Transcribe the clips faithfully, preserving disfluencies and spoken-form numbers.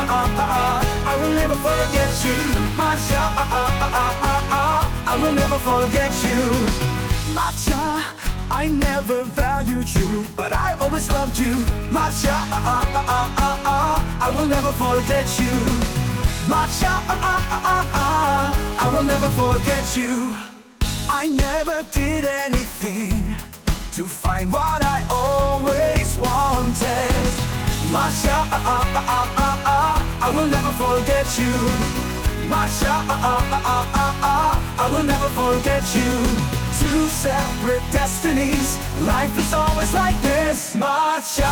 I will never forget you, Masha. I will never forget you, Masha. I never valued you, but I always loved you, Masha. I will never forget you, Masha. I will never forget you. I never did anything to find what I always wanted, Masha. I will never forget you, Masha. I will never forget you. Two separate destinies, life is always like this, Masha.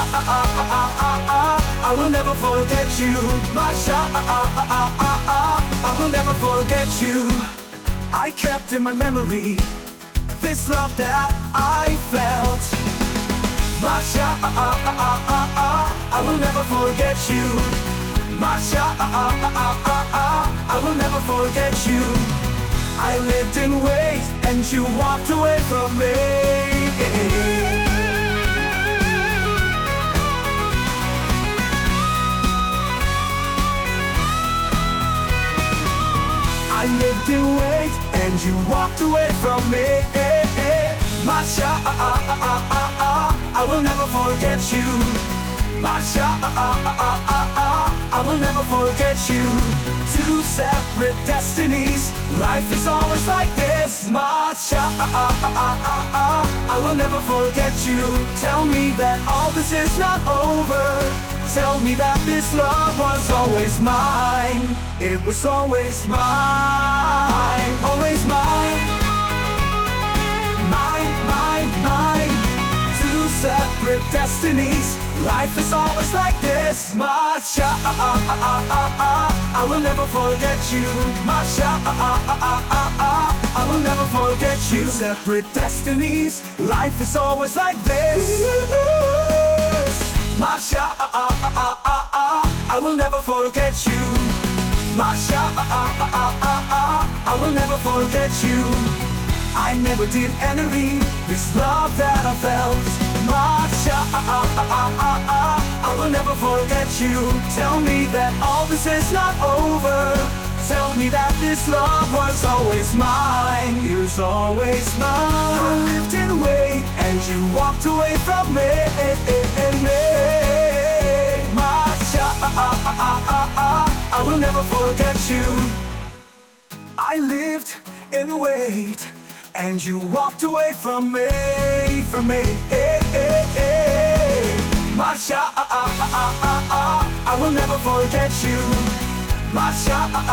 I will never forget you, Masha. I will never forget you. I kept in my memory this love that I felt, Masha. I will never forget you, Masha. I will never forget you. I lived in wait and you walked away from me. I lived in wait and you walked away from me, Masha. I will never forget you, Masha. I will never forget you. Two separate destinies, life is always like this, Masha. I will never forget you. Tell me that all this is not over. Tell me that this love was always mine. It was always mine, always mine. Mine, mine, mine. Two separate destinies, life is always like this, Masha. I will never forget you, Masha. I will never forget you. Separate destinies, life is always like this, Masha. I will never forget you, Masha. I will never forget you. I never did envy this love that I felt, Masha. I will never forget you. Tell me that all this is not over. Tell me that this love was always mine. It was always mine. I lived in wait and you walked away from me, Masha. I will never forget you. I lived in wait and you walked away from me, from me, Masha. I will never forget you, Masha.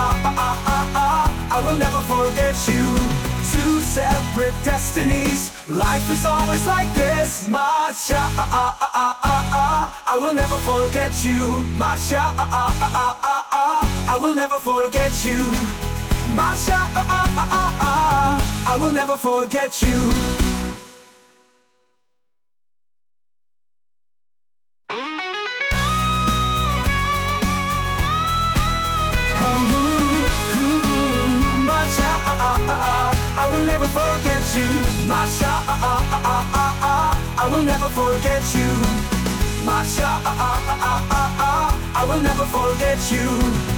I will never forget you. Two separate destinies, life is always like this, Masha. I will never forget you, Masha. I will never forget you, Masha. I will never forget you. I will never forget you, Masha. I will never forget you, Masha. I will never forget you.